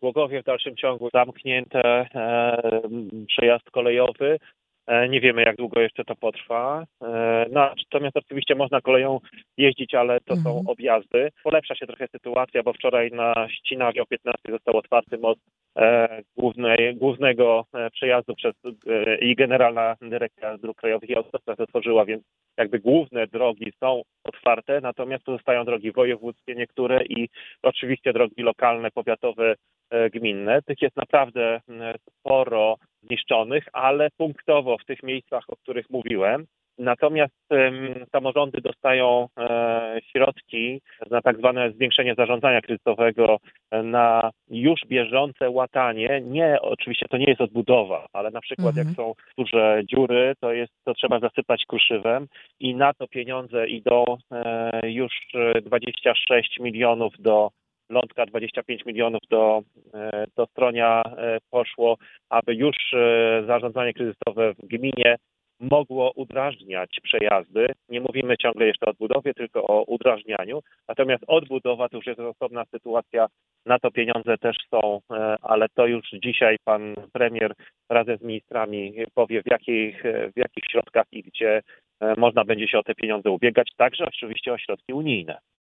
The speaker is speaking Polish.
Głogowie w dalszym ciągu zamknięte, przejazd kolejowy. Nie wiemy, jak długo jeszcze to potrwa. Natomiast oczywiście można koleją jeździć, ale to są Mhm. objazdy. Polepsza się trochę sytuacja, bo wczoraj na Ścinawie o 15 został otwarty most głównego przejazdu i Generalna Dyrekcja Dróg Krajowych i Autostrad otworzyła, więc jakby główne drogi są otwarte, natomiast pozostają drogi wojewódzkie niektóre i oczywiście drogi lokalne, powiatowe, gminne. Tych jest naprawdę sporo zniszczonych, ale punktowo w tych miejscach, o których mówiłem. Natomiast samorządy dostają środki na tak zwane zwiększenie zarządzania kryzysowego, na już bieżące łatanie. Nie, oczywiście to nie jest odbudowa, ale na przykład jak Mhm. są duże dziury, to trzeba zasypać kruszywem i na to pieniądze idą już 26 milionów do Lądka, 25 milionów do Stronia poszło, aby już zarządzanie kryzysowe w gminie mogło udrażniać przejazdy. Nie mówimy ciągle jeszcze o odbudowie, tylko o udrażnianiu. Natomiast odbudowa to już jest osobna sytuacja. Na to pieniądze też są, ale to już dzisiaj pan premier razem z ministrami powie, w jakich środkach i gdzie można będzie się o te pieniądze ubiegać. Także oczywiście o środki unijne.